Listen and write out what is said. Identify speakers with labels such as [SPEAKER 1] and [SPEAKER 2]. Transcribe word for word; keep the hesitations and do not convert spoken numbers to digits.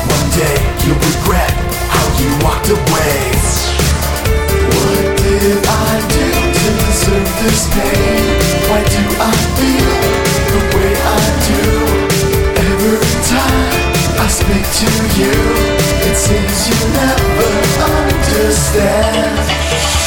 [SPEAKER 1] One day you'll regret how you walked away. What did I do to deserve this pain? Why do I feel the way I do? Every time I speak to you, it seems you never understand.